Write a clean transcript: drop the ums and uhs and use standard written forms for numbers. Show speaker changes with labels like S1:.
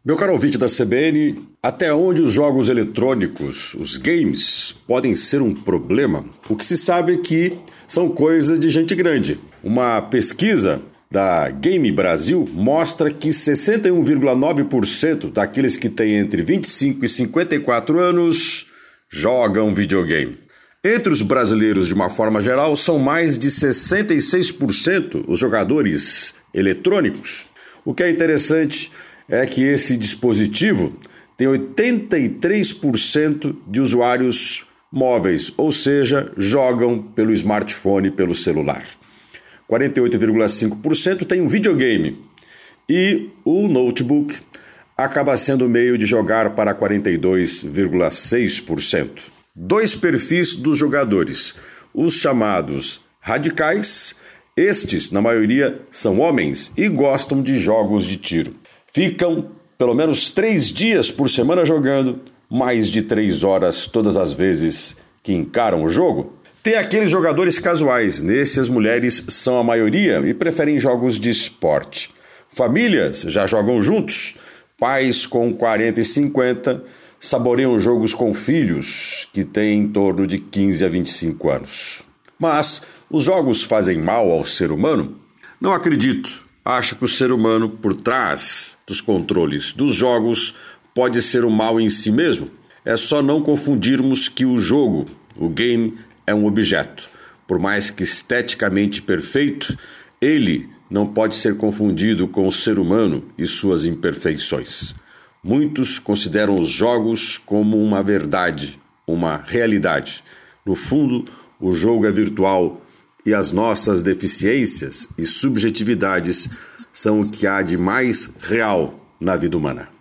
S1: Meu caro ouvinte da CBN, até onde os jogos eletrônicos, os games, podem ser um problema? O que se sabe é que são coisas de gente grande. Uma pesquisa da Game Brasil mostra que 61,9% daqueles que têm entre 25 e 54 anos jogam videogame. Entre os brasileiros, de uma forma geral, são mais de 66% os jogadores eletrônicos. O que é interessante é que esse dispositivo tem 83% de usuários móveis, ou seja, jogam pelo smartphone, pelo celular. 48,5% tem um videogame e o notebook acaba sendo o meio de jogar para 42,6%. Dois perfis dos jogadores, os chamados radicais. Estes, na maioria, são homens e gostam de jogos de tiro. Ficam pelo menos 3 dias por semana jogando, mais de 3 horas todas as vezes que encaram o jogo. Tem aqueles jogadores casuais, nesses as mulheres são a maioria e preferem jogos de esporte. Famílias já jogam juntos, pais com 40 e 50 saboreiam jogos com filhos que têm em torno de 15 a 25 anos. Mas os jogos fazem mal ao ser humano? Não acredito. Acho que o ser humano, por trás dos controles dos jogos, pode ser o mal em si mesmo. É só não confundirmos que o jogo, o game, é um objeto. Por mais que esteticamente perfeito, ele não pode ser confundido com o ser humano e suas imperfeições. Muitos consideram os jogos como uma verdade, uma realidade. No fundo, o jogo é virtual e as nossas deficiências e subjetividades são o que há de mais real na vida humana.